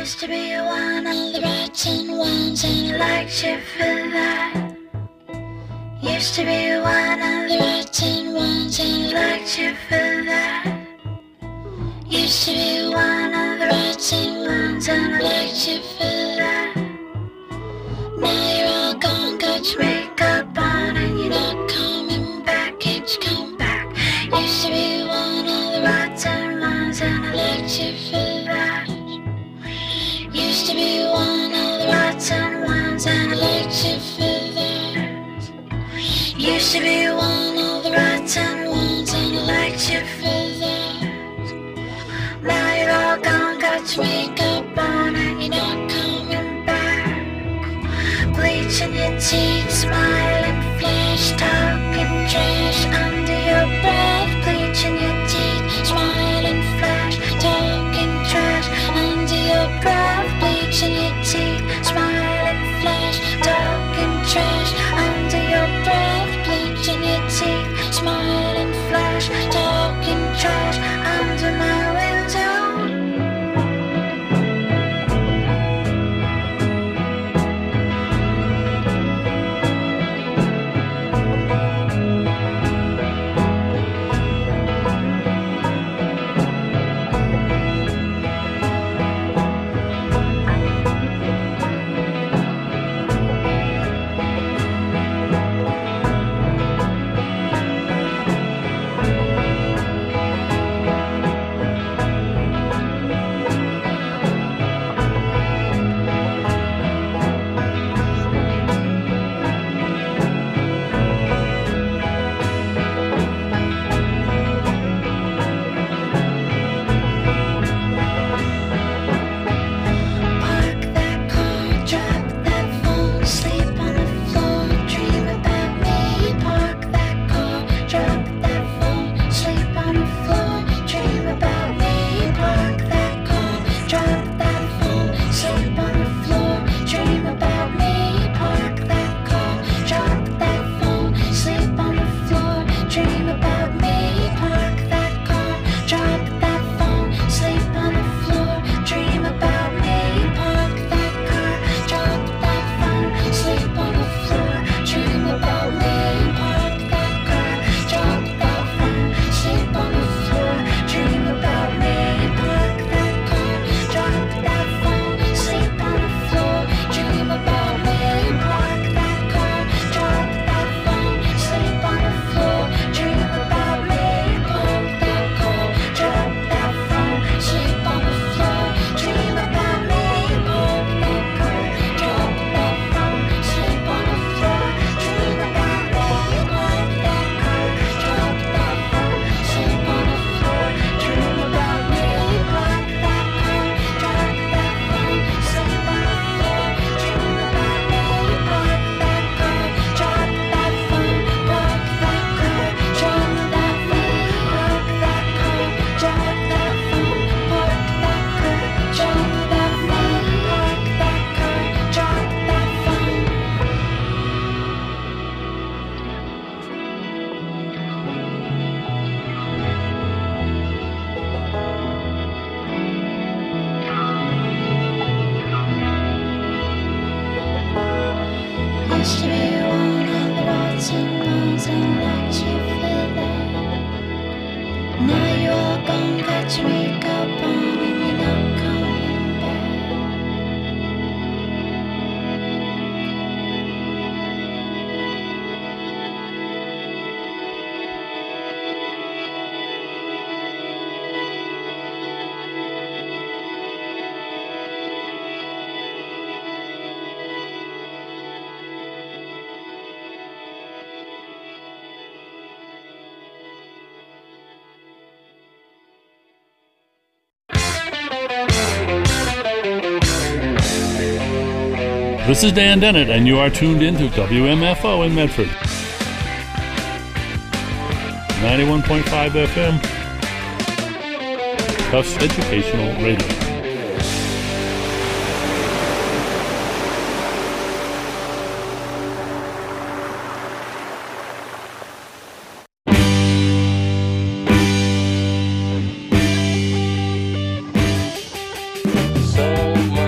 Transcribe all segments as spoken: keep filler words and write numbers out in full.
Used to be one of the rotten ones, and I liked you for that. Used to be one of the rotten ones, and I liked you for that. Used to be one of the rotten ones, and I liked you for that. Now you're all gone, got your makeup on, and you're not coming back. Can't you come back? Used to be one of the rotten ones, and I liked you for that. Used to be one of the rotten ones, and I liked you for that. Used to be one of the rotten ones, and I liked you for that. Now you're all gone, got your makeup on, and you're not coming back. Bleaching your teeth, smiling, flash, talking trash under your breath. Bleaching your teeth, smiling, flash, talking trash under your breath. Bleaching your teeth, smiling, flash, talking trash under your breath. Bleaching your teeth, smiling, flash, talking trash under my window. Used to be one of the rotten ones, and I liked you for that. Now you're all gone, got your makeup on, and you're not coming back. This is Dan Dennett, and you are tuned in to W M F O in Medford. ninety-one point five F M. Tufts Educational Radio. So much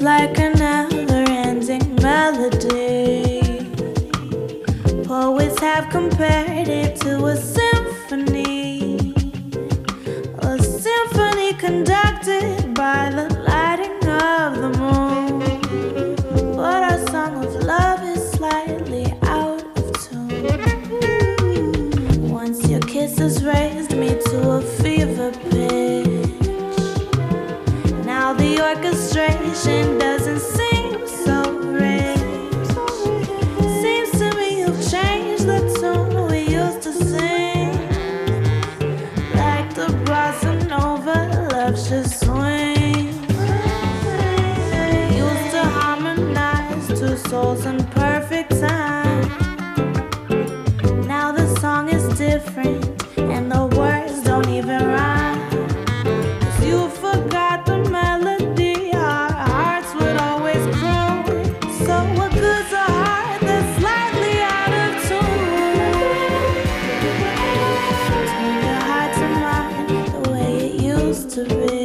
like a never-ending melody. Poets have compared it to a symphony, a symphony conducted by the lighting of the moon. But our song of love is slightly out of tune. Once your kisses raised me to a fever pitch. Now the orchestration doesn't seem so rich. Seems to me you've changed the tune we used to sing. Like the bossa nova loves to swing. Used to harmonize two souls in perfect time. Now the song is different and the words don't even rhyme. 'Cause you forgot the melody our hearts would always croon. So what good's a heart that's slightly out of tune? Turn your heart to mine the way it used to be.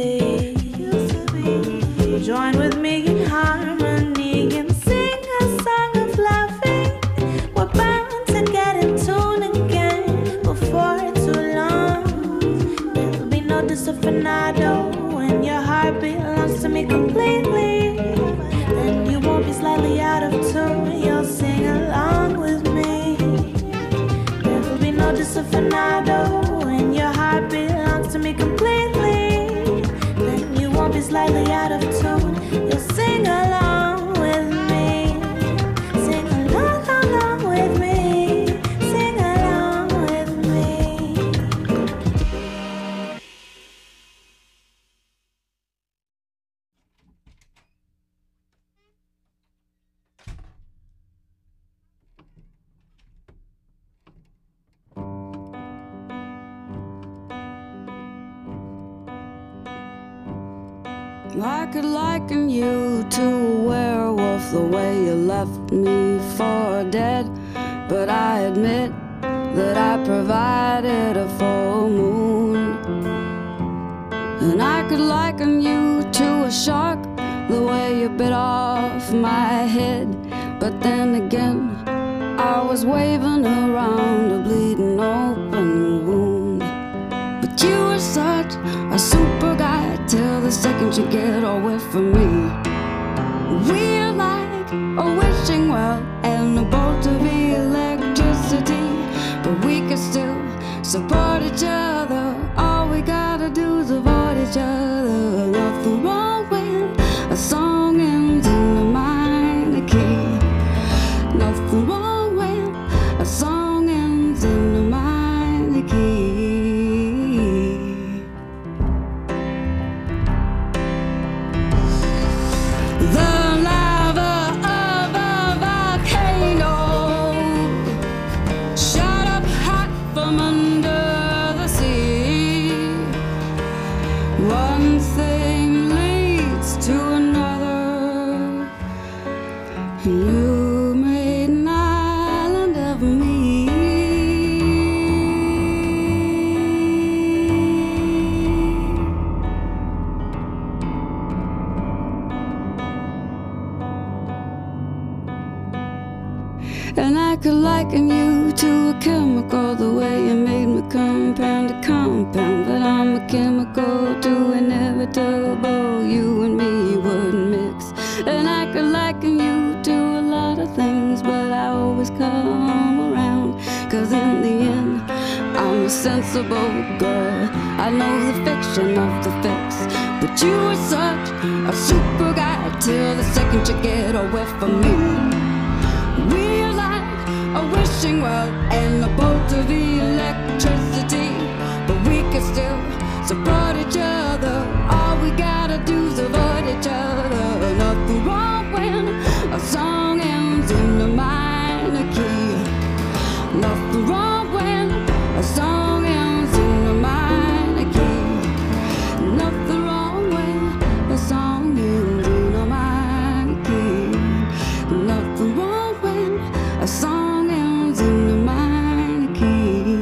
Join with me in harmony and sing a song of loving. We're bound to get in tune again before too long. There'll be no disafinado when your heart belongs to me completely. Then you won't be slightly out of tune, you'll sing along with me. There'll be no disafinado when your heart belongs to me completely. Then you won't be slightly out of tune, you'll sing along with me. Sing along, along with me. Sing along with me. I could liken you to a werewolf, the way you left me for dead. But I admit that I provided a full moon. And I could liken you to a shark, the way you bit off my head. But then again, I was waving around a bleeding open wound. But you were such a super guy till the second you get away from me. We're like a wishing well and a bolt of electricity, but we can still support each other. All we gotta do is avoid each other. Nothing wrong when a song ends in a minor key. Nothing wrong when a song ends in a minor key. The lava of a volcano shot up hot from under the sea. One thing leads to another. You made an island of me. And I could liken you to a chemical, the way you made me compound to compound. But I'm a chemical too inevitable, you and me wouldn't mix. And I could liken you to a lot of things, but I always come around. 'Cause in the end, I'm a sensible girl. I know the fiction of the fix. But you were such a super guy till the second you get away from me. We're like a wishing well and a bolt of electricity, but we can still support each other. All we gotta do is avoid each other. Nothing wrong when a song ends in a minor key. Nothing wrong when a song ends in a minor key. Nothing wrong when a song ends in a minor key. Nothing wrong when a song ends in a minor key.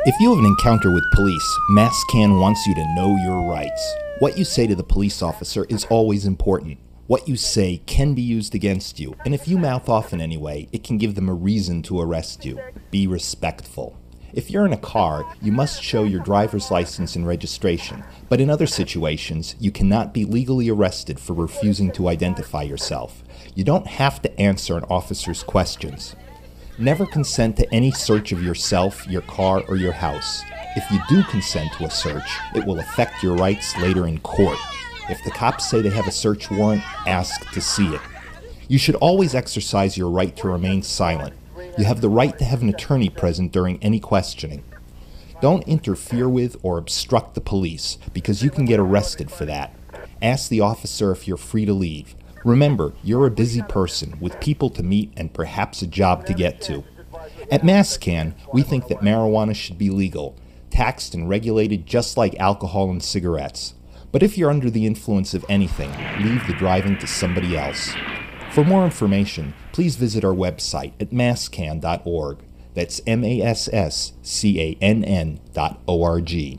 If you have an encounter with police, MassCan wants you to know your rights. What you say to the police officer is always important. What you say can be used against you, and if you mouth off in any way, it can give them a reason to arrest you. Be respectful. If you're in a car, you must show your driver's license and registration, but in other situations, you cannot be legally arrested for refusing to identify yourself. You don't have to answer an officer's questions. Never consent to any search of yourself, your car, or your house. If you do consent to a search, it will affect your rights later in court. If the cops say they have a search warrant, ask to see it. You should always exercise your right to remain silent. You have the right to have an attorney present during any questioning. Don't interfere with or obstruct the police, because you can get arrested for that. Ask the officer if you're free to leave. Remember, you're a busy person with people to meet and perhaps a job to get to. At MassCan, we think that marijuana should be legal, taxed and regulated just like alcohol and cigarettes. But if you're under the influence of anything, leave the driving to somebody else. For more information, please visit our website at masscan dot org. That's M A S S C A N N dot O R G.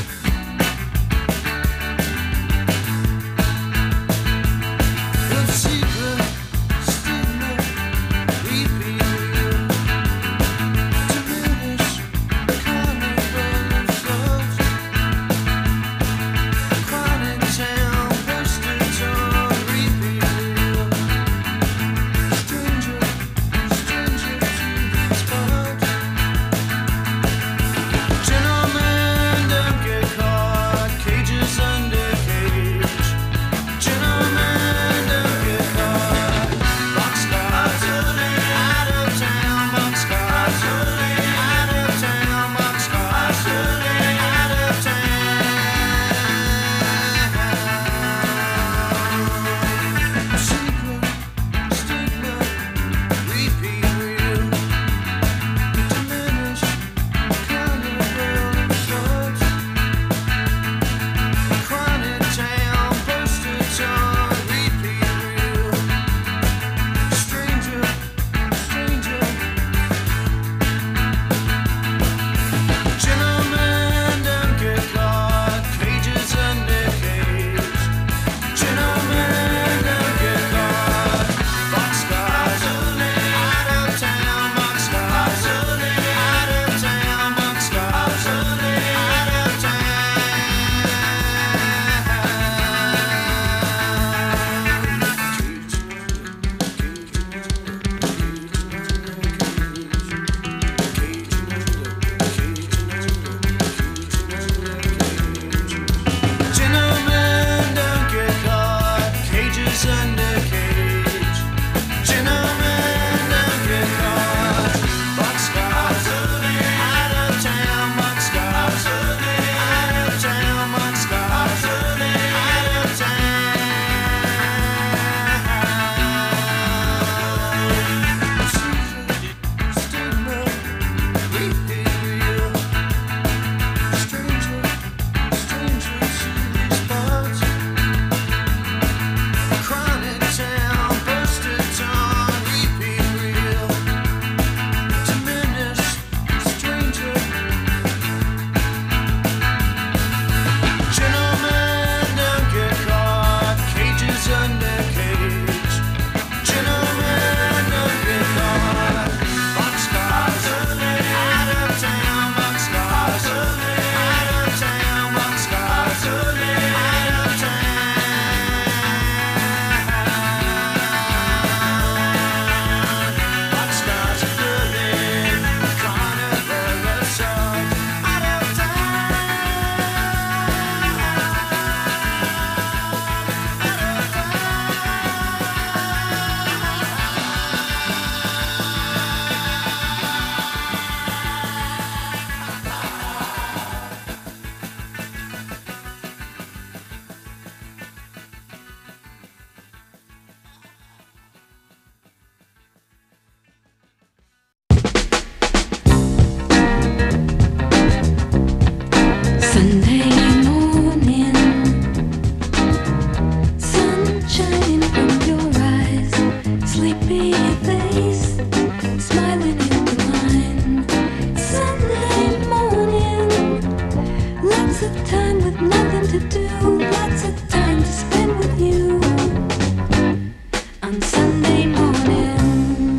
If she on Sunday morning.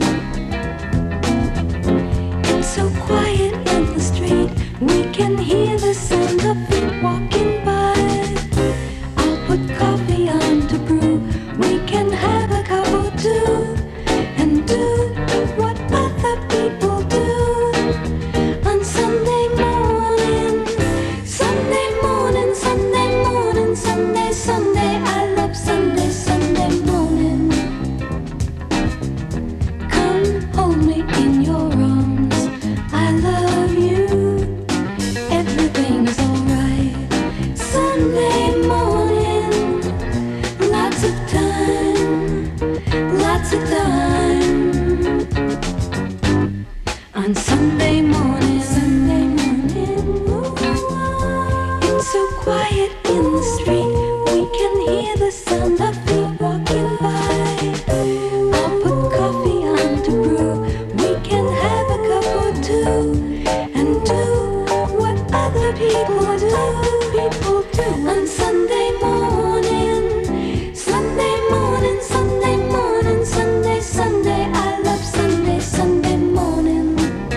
It's so quiet in the street, we can hear the sound of feet walking by. I'll put coffee on to brew, we can have a cup or two, and do what other people do on Sunday morning. Sunday morning, Sunday morning, Sunday, Sunday, I love Sunday, Sunday morning. Come hold me in your arms, I love you, everything's alright. Sunday morning, lots of time, lots of time. On Sunday morning, Sunday morning, it's so quiet in the street, we can hear the sound of feet walking by. I'll put coffee on to brew, we can have a cup or two, and do what other people do, people do on Sunday morning. Sunday morning, Sunday morning, Sunday, Sunday, I love Sunday, Sunday morning.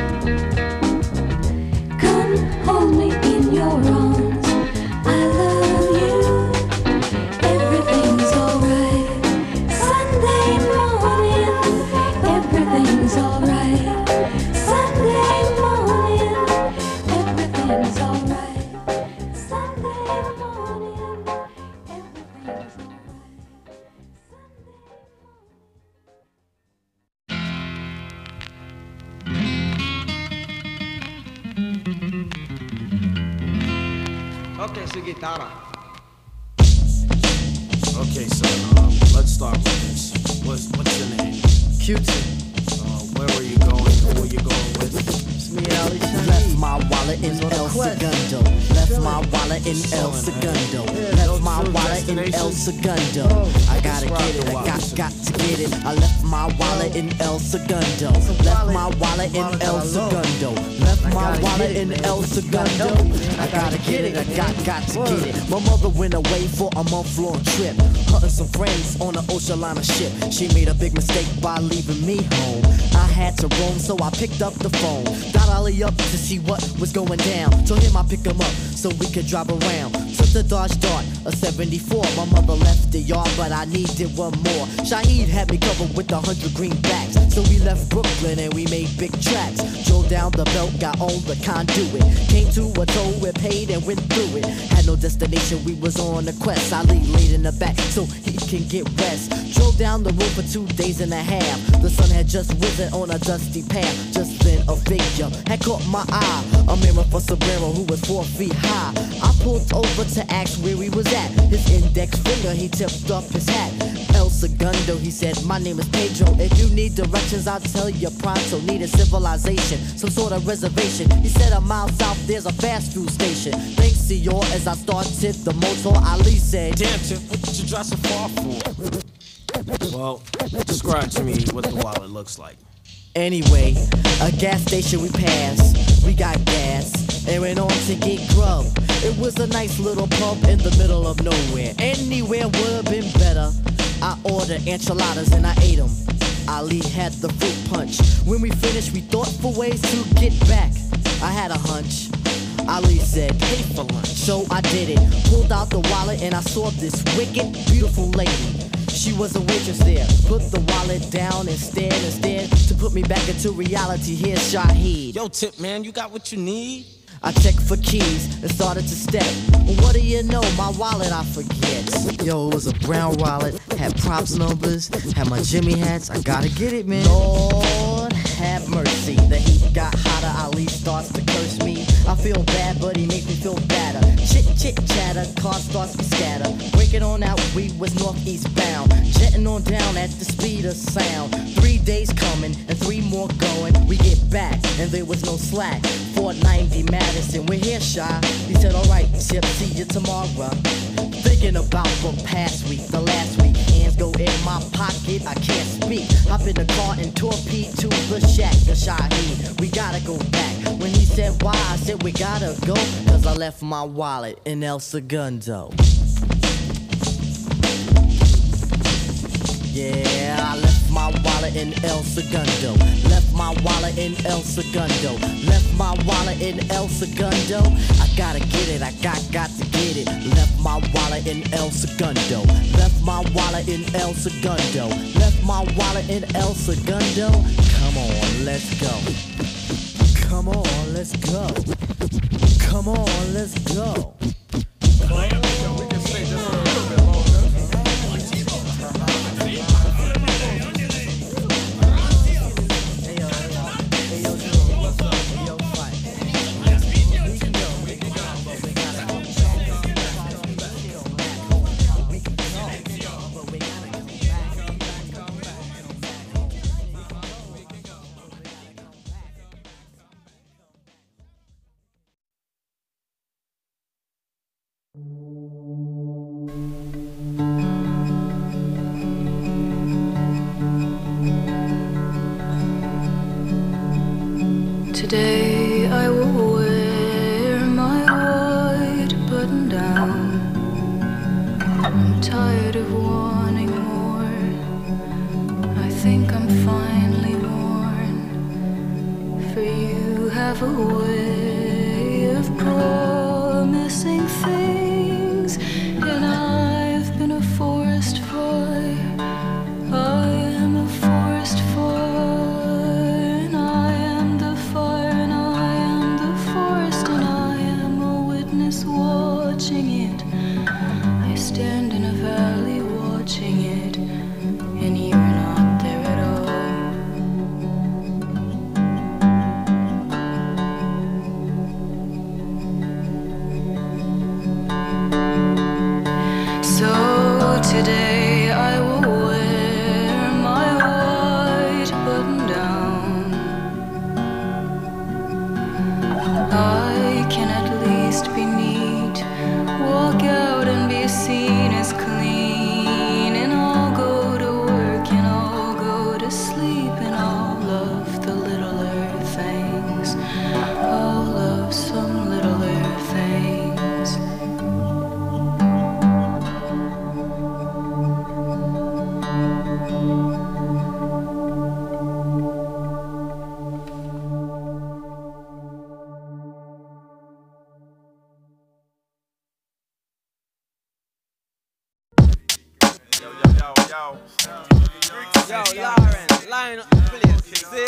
Come hold me in your arms, I love you, everything's alright. Sunday morning, everything's alright. Sunday morning, everything's alright. Sunday morning, everything's alright. Okay, so guitarra. Okay, so um, let's start with this. What's, what's your name? Q-Tip. Uh, where are you going? Who are you going with? It's me, Ali Left Shani. my wallet in on a El quest. Segundo. Left my wallet in El Segundo. Left my wallet in El Segundo. I gotta get it, I got, got to get it. I left my wallet in El Segundo. Left my wallet in El Segundo. Left my wallet in El Segundo. I gotta get it, I got, got to get it. My mother went away for a month-long trip, hunting some friends on an ocean liner ship. She made a big mistake by leaving me home. I had to roam, so I picked up the phone. Got Ollie up to see what was going down. Told him I pick him up so we could drive around. Took the Dodge Dart, a seventy-four. My mother left the yard, but I needed one more. Shaheed had me covered with a hundred greenbacks. So we left Brooklyn and we made big tracks. Drove down the belt, got on the conduit. Came to a toll, we paid and went through it. Had no destination, we was on a quest. Ali laid in the back so he can get rest. Drove down the road for two days and a half. The sun had just risen on a dusty path. Just then a figure had caught my eye. A mirror for Sombrero who was four feet high. I pulled over to ask where he was at. His index finger, he tipped up his hat. El Segundo, he said, my name is Pedro. If you need directions, I'll tell you pronto. Need a civilization, some sort of reservation. He said a mile south, there's a fast food station. Thanks, senor, as I started the motor, Ali said, Damn, Tip, what did you drive so far for? Well, describe to me what the wallet looks like. Anyway, a gas station we passed, we got gas, and went on to get grub. It was a nice little pub in the middle of nowhere. Anywhere would've been better. I ordered enchiladas and I ate them. Ali had the fruit punch. When we finished, we thought for ways to get back. I had a hunch. Ali said, pay for lunch. So I did it. Pulled out the wallet and I saw this wicked, beautiful lady. She was a waitress there. Put the wallet down and stared and stared to put me back into reality. Here's Shaheed. Yo, Tip, man, you got what you need? I checked for keys and started to step. What do you know? My wallet I forget. Yo, it was a brown wallet, had props numbers, had my Jimmy hats. I gotta get it, man. Lord have mercy. The heat got hotter. Ali starts to curse me. I feel bad, but he makes me feel better. Chit chit chatter, car starts to scatter. Breaking on out, we was northeast bound. Jetting on down at the speed of sound. Three days coming and three more going. We get back and there was no slack. four ninety Madison, we're here, Shy. He said, alright, Chip, see you tomorrow. Thinking about the past week, the last week. Hands go in my pocket, I can't speak. Hop in the car and torpedo to the shack, the Shaheed. We gotta go back. When he said why, I said we gotta go. Cause I left my wallet in El Segundo. Yeah. wallet in El Segundo. Left my wallet in El Segundo. Left my wallet in El Segundo. I gotta get it, I got, got to get it. Left my wallet in El Segundo. Left my wallet in El Segundo. Left my wallet in El Segundo. Come on, let's go. Come on, let's go. Come on, let's go. Today I will wear my white button down. I'm tired of wanting more. I think I'm finally worn. For you have a way of promising things, and I've been a forest fire. I am a forest fire. Watching it, I stand in a valley watching it, and you're not there at all. So today I will wear my white button down. I can at least be neat, walk out and be seen as clean, and I'll go to work and I'll go to sleep, and I'll love the littler things. I'll love some littler things. Yo, Lauren, line up the place, see?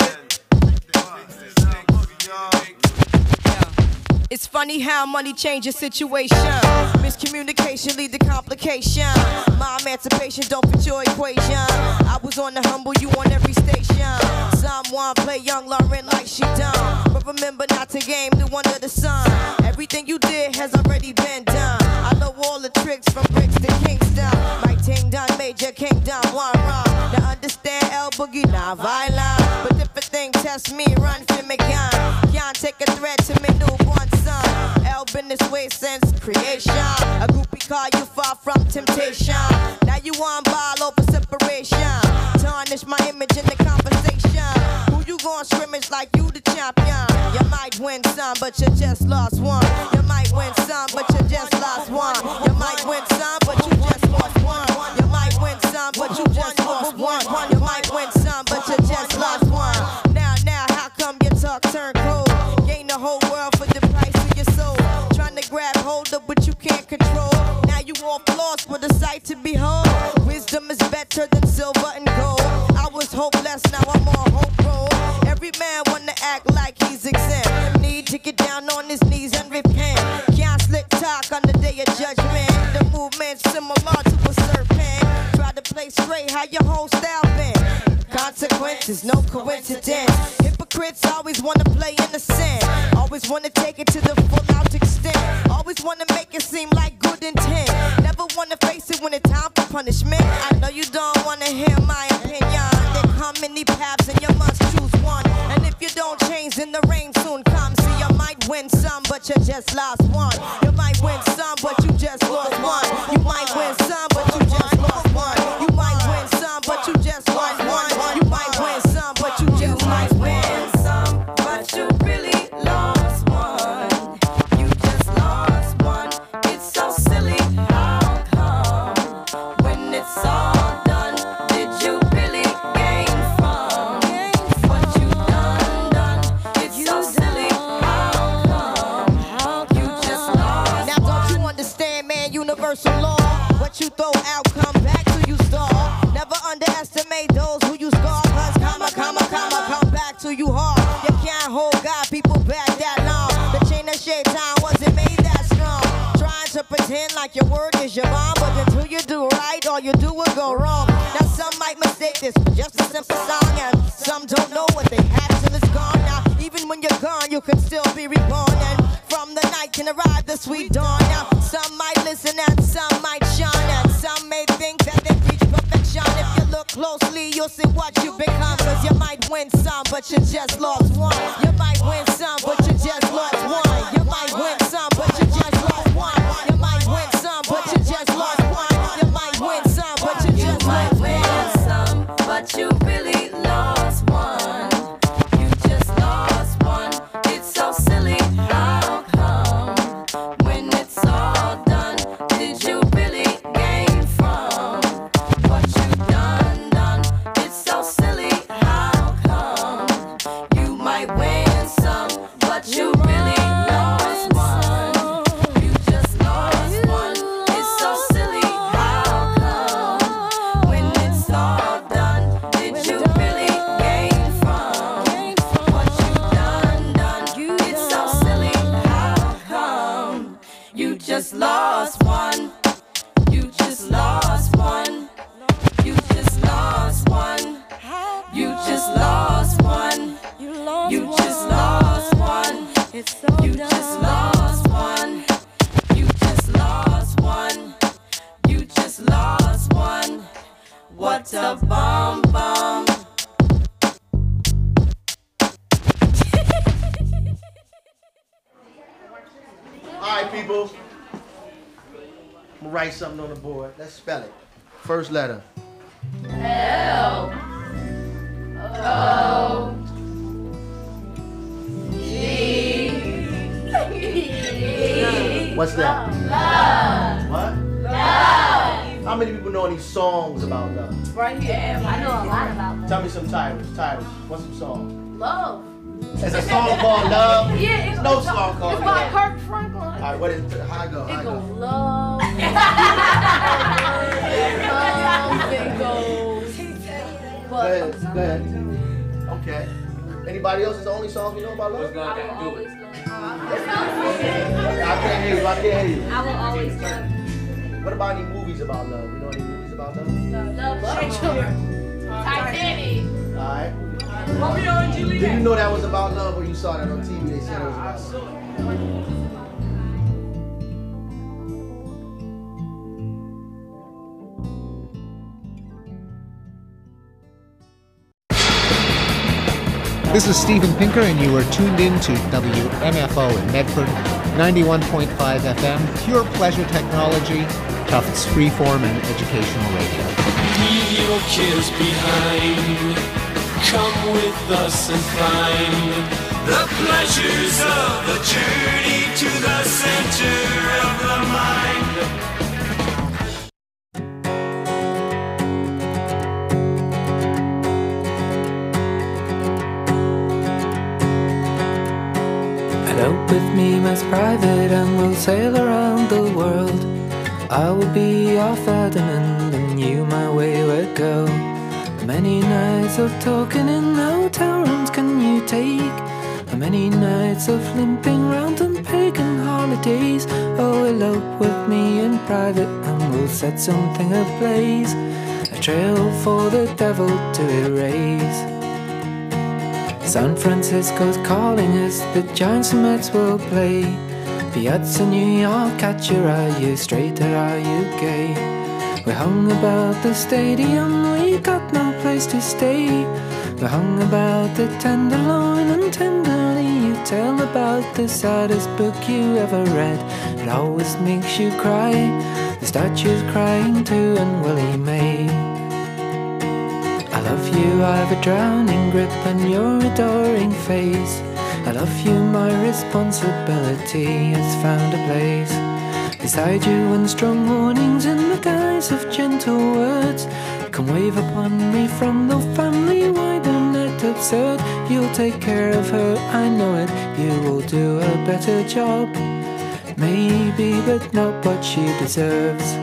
It's funny how money changes situation. Miscommunication lead to complication. My emancipation don't fit your equation. I was on the humble, you on every station. Someone play young Lauren like she done, but remember not to game new under the sun. Everything you did has already been done. I know all the tricks from bricks to Kingston. My ting done, major kingdom, one wrong. Now understand El Boogie, not violent, but if a thing test me, run for me gun. Can't take a threat to me newborn son. El been this way since creation. A groupie call you far from temptation. Now you on ball over separation. Tarnish my image in the conversation. Who you gon' scrimmage like you the champion? You might win some, but you just lost one. You might win some, but you just lost one. You might win some, but you just lost one. You might win some, but you just lost one. You might win some, but you just lost one. Now, now, how come your talk turn cold? Gain the whole world for the price of your soul. Trying to grab hold of what you can't control. Now you off lost with a sight to behold. Wisdom is better than silver and gold. I was hopeless, now I'm on hope roll. Every man wanna act like he's exempt. Need to get down on his knees and repent. Can't slick talk on the day of judgment. The movement's similar to a serpent. Try to play straight, how your whole style been. Consequences, no coincidence. Hypocrites always wanna play innocent. Always wanna take it to the full out extent. Always wanna make it seem like good intent. Never wanna face it when it's time for punishment. I know you don't wanna hear my opinion. There come many paths and you must choose one. And if you don't change, then the rain soon comes. See, you might win some, but you just lost one. You might win some, but you just lost one. You might win some, but you just lost one. You might win some, but you just lost one. You might win some, but you just might win some, but you really lost one. You just lost one. It's so silly. How come when it's all done, did you really gain from think your word is your bond, but until you do right, all you do will go wrong. Now some might mistake this for just a simple song, and some don't know what they had till it's gone. Now even when you're gone, you can still be reborn, and from the night can arrive the sweet dawn. Now some might listen and some might shine, and some may think that they reach perfection. If you look closely, you'll see what you become, cause you might win some, but you just lost one. You might win some, but you just lost one. You might win some, but you just lost one. You might win some, but you just lost one. You might win some, but you just lost one. Win some, but you really lost one. You just lost one. It's so silly. How come when it's all done, did you really gain from what you done done? It's so silly. How come you might win some, but you really lost one? You just lost one. It's so silly. How come when it's all done, did you really gain from what you done done? It's so silly. How come you just lost one? You just lost one. You just lost one. You just lost one. You just lost one. You just lost one. You just lost one. You just lost one. What a bomb bomb. All right, people. I'm gonna write something on the board. Let's spell it. First letter. L O G. What's that? Love. What? Love. How many people know any songs about love? Right here. I know a lot about love. Tell me some titles. Titles. What's some songs? Love. There's a song called Love. Yeah, it's There's no it's song called It's by Love. Kirk Franklin. All right, what is it? How I go? How I It go? goes love. Love. It goes. Go ahead. Go ahead. Okay. Anybody else? Is the only songs we know about love? I will always love. I can't hear you. I can't hear you. I will always love. What about any movies about love? You know any movies about love? Love. Titanic. All right. Romeo and Juliet. Did you know that was about love, or you saw that on T V? They said it was about love. This is Steven Pinker, and you are tuned in to W M F O in Medford, ninety-one point five F M, pure pleasure technology, Tufts freeform and educational radio. Leave your cares behind. Come with us and find the pleasures of the journey to the center of the mind. Elope with me, Miss Private, and we'll sail around the world. I will be your Ferdinand, and you my wayward girl. How many nights of talking in hotel rooms can you take? How many nights of limping round on pagan holidays? Oh, elope with me in private, and we'll set something ablaze, a trail for the devil to erase. San Francisco's calling us, the Giants and Mets will play. Piazza New York, at you, are you straight or are you gay? We hung about the stadium, we got no place to stay. We hung about the Tenderloin, and tenderly you tell about the saddest book you ever read. It always makes you cry, the statue's crying too, and Willie May. I love you, I've a drowning grip on your adoring face. I love you, my responsibility has found a place beside you, and strong warnings in the guise of gentle words come wave upon me from the family. Why don't that absurd? You'll take care of her, I know it. You will do a better job, maybe, but not what she deserves.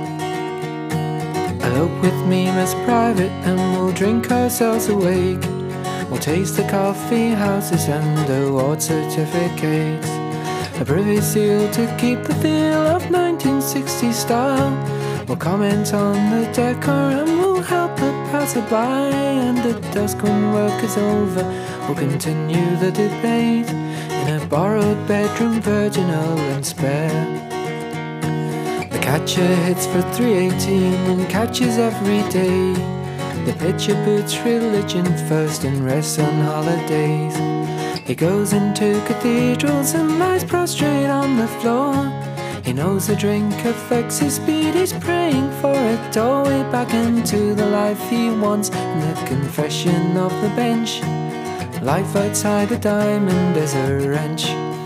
Elope with me, Miss Private, and we'll drink ourselves awake. We'll taste the coffee houses and award certificates. a Privy Seal to keep the feel of nineteen sixties style. We'll comment on the decor and we'll help the passerby. And at dusk when work is over, we'll continue the debate in a borrowed bedroom, virginal and spare. The catcher hits for three eighteen and catches every day. The pitcher puts religion first and rests on holidays. He goes into cathedrals and lies prostrate on the floor. He knows the drink affects his speed. He's praying for a doorway back into the life he wants. And the confession of the bench, life outside a diamond is a wrench.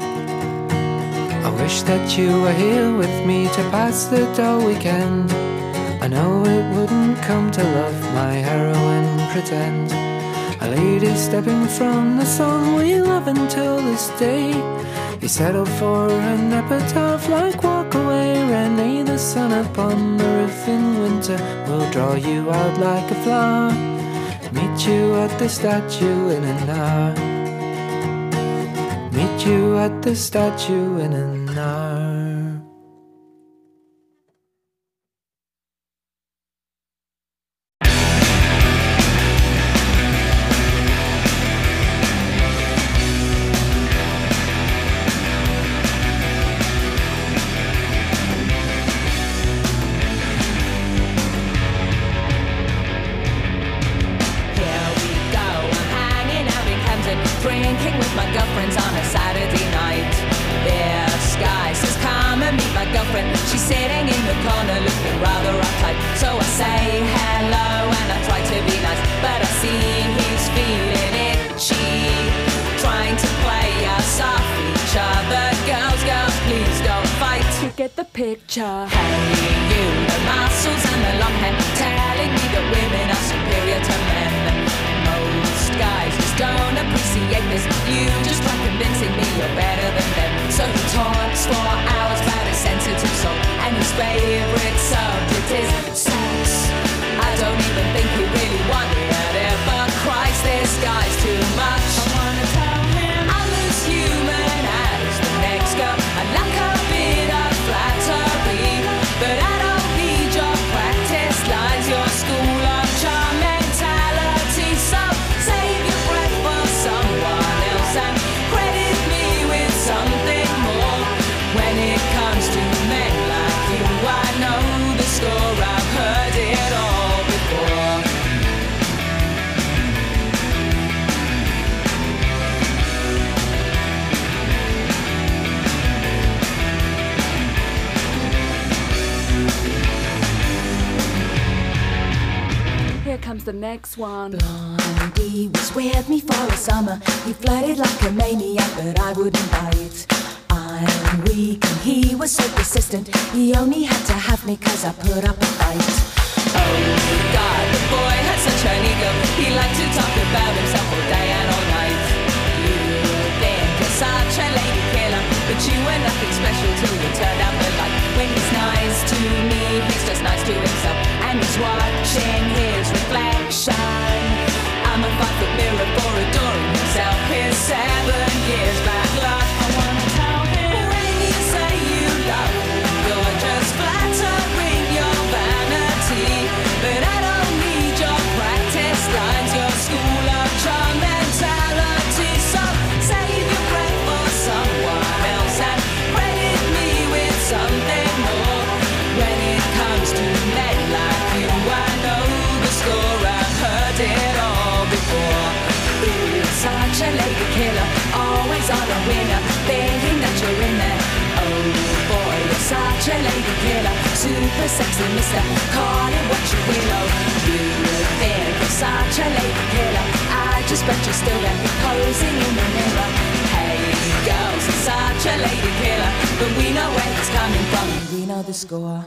I wish that you were here with me to pass the dull weekend. I know it wouldn't come to love my heroine pretend. A lady stepping from the song we love until this day. You settle for an epitaph like Walk Away, Renee. The sun upon the roof in winter will draw you out like a flower. Meet you at the statue in an hour. Meet you at the statue in an hour. Drinking with my girlfriends on a Saturday night. The sky says come and meet my girlfriend. She's sitting in the corner looking rather uptight. So I say hello and I try to be nice, but I see he's feeling itchy, trying to play us off each other. Girls, girls, please don't fight. You get the picture. Hey, you, the muscles and the long hair, telling me that women are superior to men. Most guys just don't appreciate this. You just try convincing me you're better than them. So he talks for hours about his sensitive soul, and his favorite subject is sex. I don't even think he really wanted it, but Christ, this guy's too much. I wanna tell him I'm as human as the next girl. I like a bit of flattery, but I don't need your practice lines, your school of charm mentality. So save your breath for someone else and credit me with something more. When it comes to men like you, I know the score. I've heard it all before. Here comes the next one. Blondie was with me for a summer. He flirted like a maniac, but I wouldn't bite. I'm weak and he was so persistent. He only had to have me cause I put up a fight. Oh God, the boy had such an ego. He liked to talk about himself all day and all night. You think you're such a lady killer, but you were nothing special till you turned out the light. When he's nice to me, he's just nice to himself, and he's watching his reflection. I'm a five-foot mirror for adoring himself. His seven years back luck. I wanna tell him when you say you love him, you're just flattering your vanity. But I don't need your practice lines, your school of charm mentality. So save your breath for someone else and credit me with something more. When it comes to men like you, I know the score. I've heard it all before. You're such a lady killer, always on a winner, thinking that you're in there. Oh boy, you're such a lady killer, super sexy mister, call it what you will. Oh, you think you're such a lady killer, I just bet you're still there, posing in the mirror. Hey girls, you're such a lady killer, but we know where it's coming from, we know the score.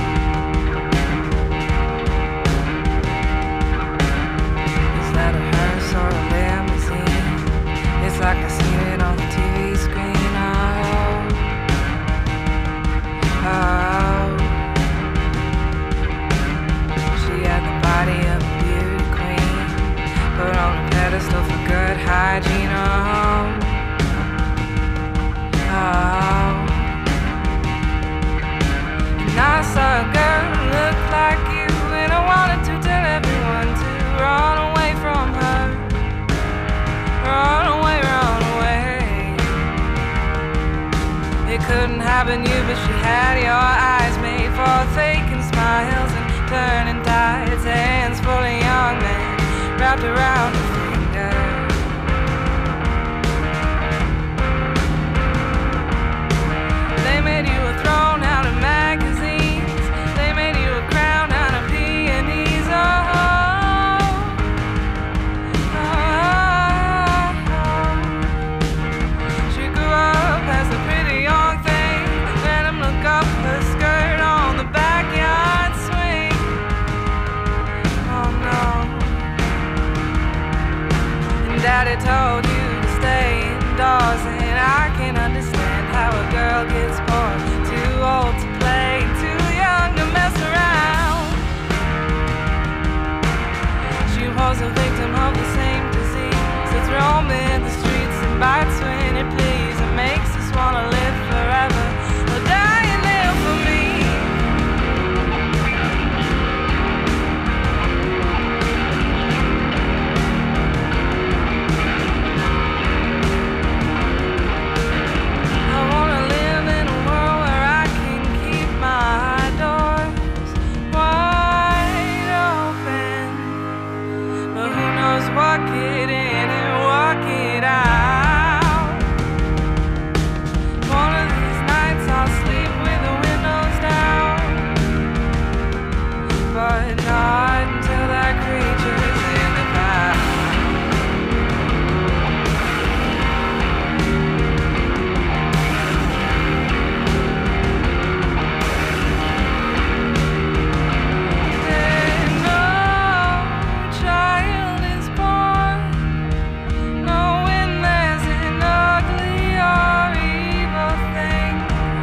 Is that a hand? having you, but she had your eyes made for faking smiles and turning tides. Hands full of young men wrapped around her finger. They made you a throne out of magazines. They made you a crown out of peonies. Oh, oh, oh. She grew up as a pretty young thing. Let him look up her skirt on the backyard swing. Oh no. And Daddy told you to stay indoors, and I can understand how a girl gets bored. Too old to play, too young to mess around. She was a victim of the same disease that's roaming the streets and bites when it pleases. It makes us wanna live forever or die and live for me. I wanna live in a world where I can keep my doors wide open, but who knows what get in and what get out. One of these nights I'll sleep with the windows down, but not until that creature's in the back. And no child is born knowing there's an ugly or evil thing.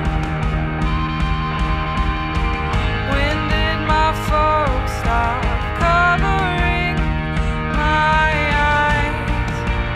When did my folks stop covering my eyes?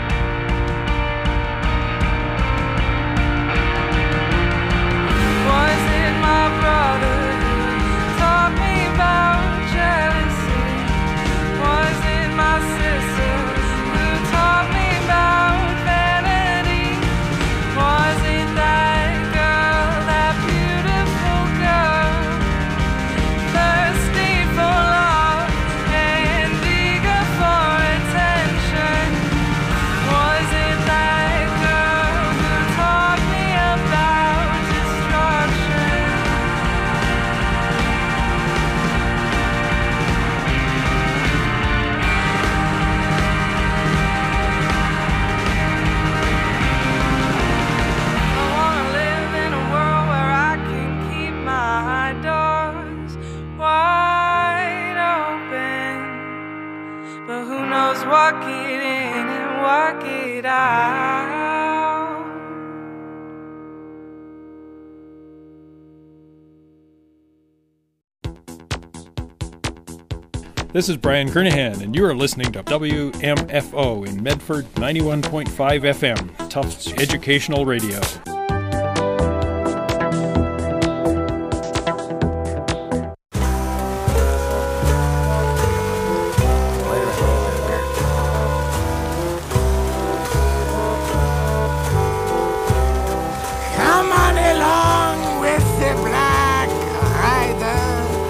Was it my brother who taught me about jealousy? Was it my sister who taught me about vanity? Was it that girl, that beautiful girl, thirsty for love and eager for attention? Was it that girl who taught me about destruction? I wanna live in a world where I can keep my doors wide open, but who knows what get in and what get out. This is Brian Kernahan, and you are listening to W M F O in Medford, ninety-one point five F M, Tufts Educational Radio.